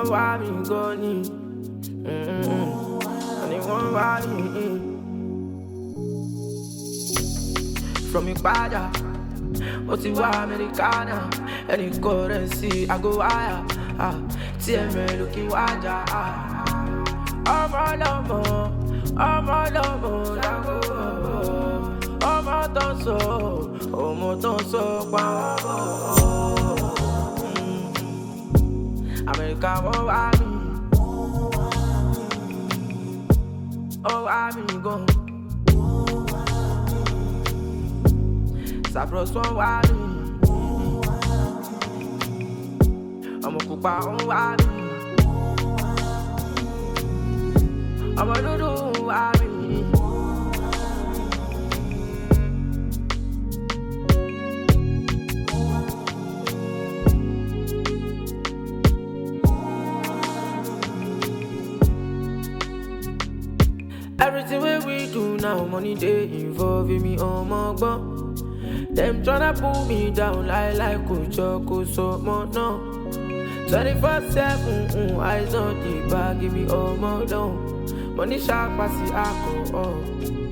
wọ́n wá mi gan ni. Àní wọ́n wá mi. From Ìpàjà, ó ti wá Americana. Any currency, I go higher. TML looking wájà. Ọmọ lọ́mọ, lágbo. Ọmọ tó ń sọ pa wọ́n bọ̀. Amẹ́ríkà wọ́n wá mi. Ó wá mi gan. Cyprus wọ́n wá mi. Ọmọ pupa wọ́n wá mi. Ọmọ dúdú wá mi. Everything we do now, money they involve me on my bum. Them tryna pull me down like Kuchoko so more no. 24/7, eyes on the bag, give me all more down. Money sharp, pass the alcohol.